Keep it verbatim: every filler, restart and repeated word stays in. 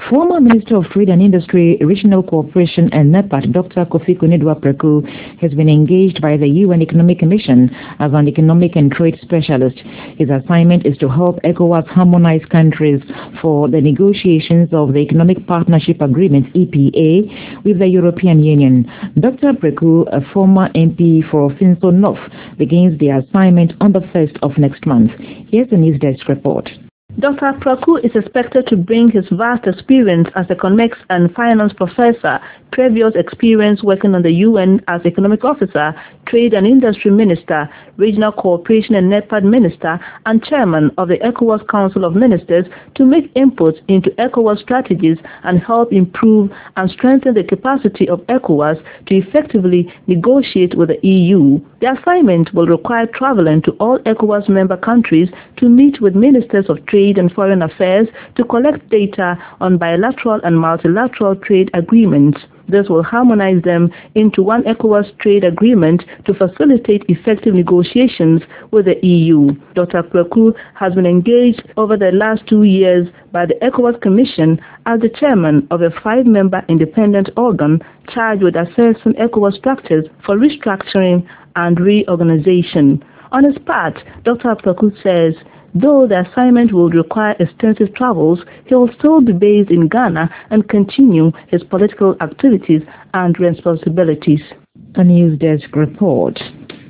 Former Minister of Trade and Industry, Regional Cooperation and NEPAD, Doctor Kofi Konadu-Apraku, has been engaged by the U N Economic Commission as an economic and trade specialist. His assignment is to help ECOWAS harmonize countries for the negotiations of the Economic Partnership Agreement, E P A, with the European Union. Doctor Apraku, a former M P for Finso North, begins the assignment on the first of next month. Here's the News Desk report. Doctor Apraku is expected to bring his vast experience as economics and finance professor, previous experience working on the U N as economic officer, trade and industry minister, regional cooperation and NEPAD minister, and chairman of the ECOWAS Council of Ministers to make inputs into ECOWAS strategies and help improve and strengthen the capacity of ECOWAS to effectively negotiate with the E U. The assignment will require traveling to all ECOWAS member countries to meet with ministers of trade and foreign affairs to collect data on bilateral and multilateral trade agreements. This will harmonize them into one ECOWAS trade agreement to facilitate effective negotiations with the E U. Doctor Apraku has been engaged over the last two years by the ECOWAS Commission as the chairman of a five-member independent organ charged with assessing ECOWAS structures for restructuring and reorganization. On his part, Doctor Apraku says, though the assignment will require extensive travels, he will still be based in Ghana and continue his political activities and responsibilities. A News Desk report.